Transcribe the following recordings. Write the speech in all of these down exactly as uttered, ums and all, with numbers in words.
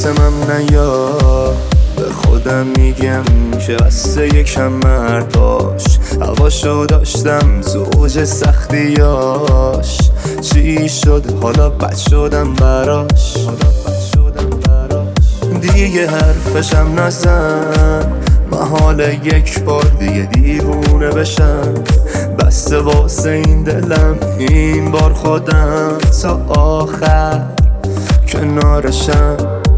واسمم نیا، به خودم میگم که بسته یکم مرداش. هواشو داشتم تو اوج سختیاش، چی شد حالا بد شدم براش. دیگه حرفشم نزن، محال یک بار دیگه دیوونه بشم. بسته واسه این دلم این بار خودم تا آخر کنارشم.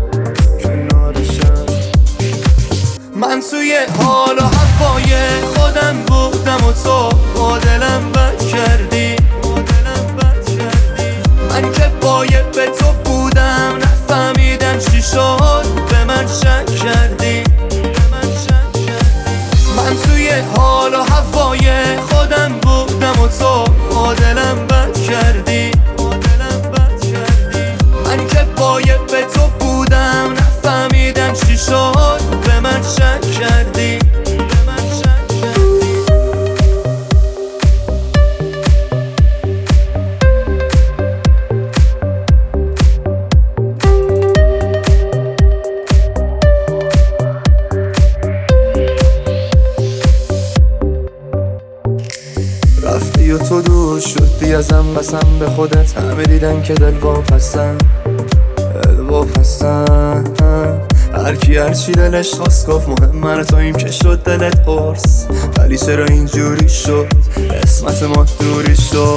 من توی حال و هوای خودم بودم و تو با دلم بد کردی. من که باید به تو بودم، نفهمیدم چی شد به من شک کردی. من توی حال و هوای خودم بودم و تو با دلم بد کردی. من که باید به تو بودم، نفهمیدم چی شد به من شک کردی. رفتی و تو دور شدی ازم، بسم به خودت همه دیدن که دل واپسن، دل واپسن. هرکی هرچی دلش خواست گفت، مهم من توییم که شد دلت پرس. ولی چرا اینجوری شد، قسمت ما دوری شد.